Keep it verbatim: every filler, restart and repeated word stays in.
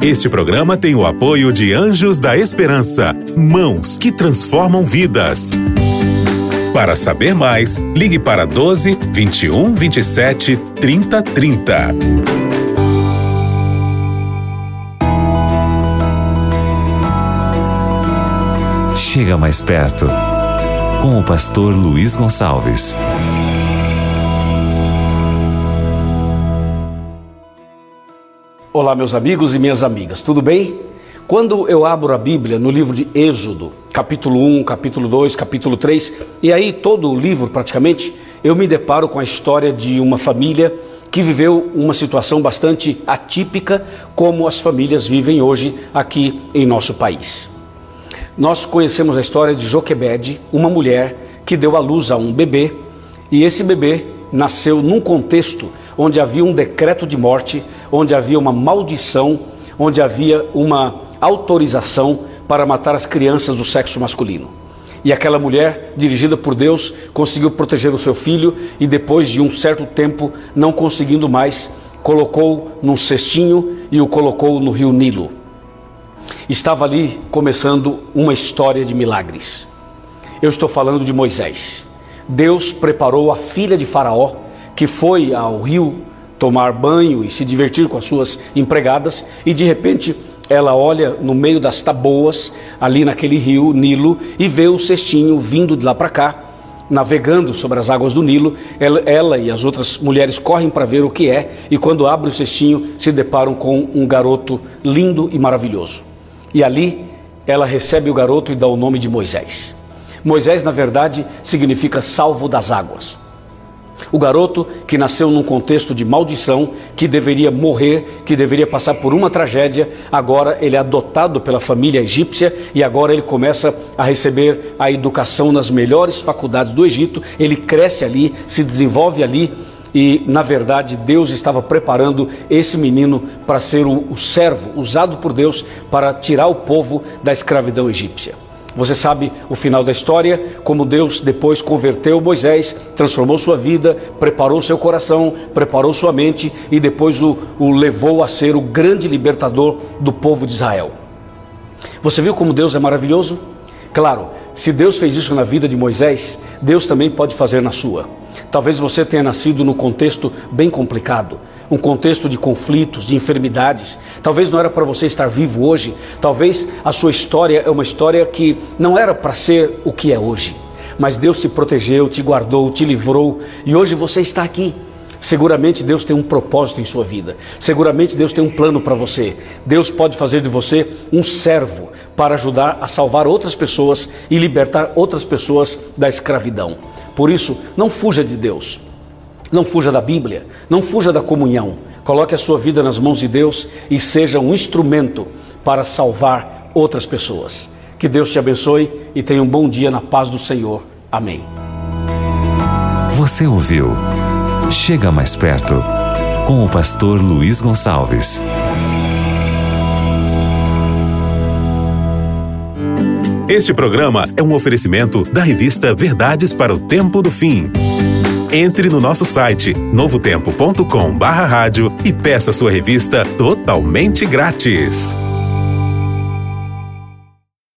Este programa tem o apoio de Anjos da Esperança, mãos que transformam vidas. Para saber mais, ligue para doze, vinte e um, vinte e sete, trinta, trinta. Chega mais perto, com o pastor Luiz Gonçalves. Olá, meus amigos e minhas amigas, tudo bem? Quando eu abro a Bíblia no livro de Êxodo, capítulo um, capítulo dois, capítulo três, e aí todo o livro praticamente, eu me deparo com a história de uma família que viveu uma situação bastante atípica, como as famílias vivem hoje aqui em nosso país. Nós conhecemos a história de Joquebede, uma mulher que deu à luz a um bebê, e esse bebê nasceu num contexto onde havia um decreto de morte, onde havia uma maldição, onde havia uma autorização para matar as crianças do sexo masculino. E aquela mulher, dirigida por Deus, conseguiu proteger o seu filho e depois de um certo tempo, não conseguindo mais, colocou num cestinho e o colocou no rio Nilo. Estava ali começando uma história de milagres. Eu estou falando de Moisés. Deus preparou a filha de Faraó, que foi ao rio tomar banho e se divertir com as suas empregadas, e de repente ela olha no meio das taboas, ali naquele rio Nilo, e vê o cestinho vindo de lá para cá, navegando sobre as águas do Nilo. Ela, ela e as outras mulheres correm para ver o que é, e quando abrem o cestinho se deparam com um garoto lindo e maravilhoso. E ali ela recebe o garoto e dá o nome de Moisés. Moisés, na verdade, significa salvo das águas. O garoto que nasceu num contexto de maldição, que deveria morrer, que deveria passar por uma tragédia, agora ele é adotado pela família egípcia e agora ele começa a receber a educação nas melhores faculdades do Egito. Ele cresce ali, se desenvolve ali e, na verdade, Deus estava preparando esse menino para ser o, o servo usado por Deus para tirar o povo da escravidão egípcia. Você sabe o final da história, como Deus depois converteu Moisés, transformou sua vida, preparou seu coração, preparou sua mente e depois o, o levou a ser o grande libertador do povo de Israel. Você viu como Deus é maravilhoso? Claro, se Deus fez isso na vida de Moisés, Deus também pode fazer na sua. Talvez você tenha nascido num contexto bem complicado, um contexto de conflitos, de enfermidades. Talvez não era para você estar vivo hoje. Talvez a sua história é uma história que não era para ser o que é hoje. Mas Deus te protegeu, te guardou, te livrou e hoje você está aqui. Seguramente Deus tem um propósito em sua vida. Seguramente Deus tem um plano para você. Deus pode fazer de você um servo para ajudar a salvar outras pessoas e libertar outras pessoas da escravidão. Por isso, não fuja de Deus. Não fuja da Bíblia, não fuja da comunhão. Coloque a sua vida nas mãos de Deus e seja um instrumento para salvar outras pessoas. Que Deus te abençoe e tenha um bom dia na paz do Senhor. Amém. Você ouviu Chega Mais Perto, com o pastor Luiz Gonçalves. Este programa é um oferecimento da revista Verdades para o Tempo do Fim. Entre no nosso site novo tempo ponto com barra rádio e peça sua revista totalmente grátis.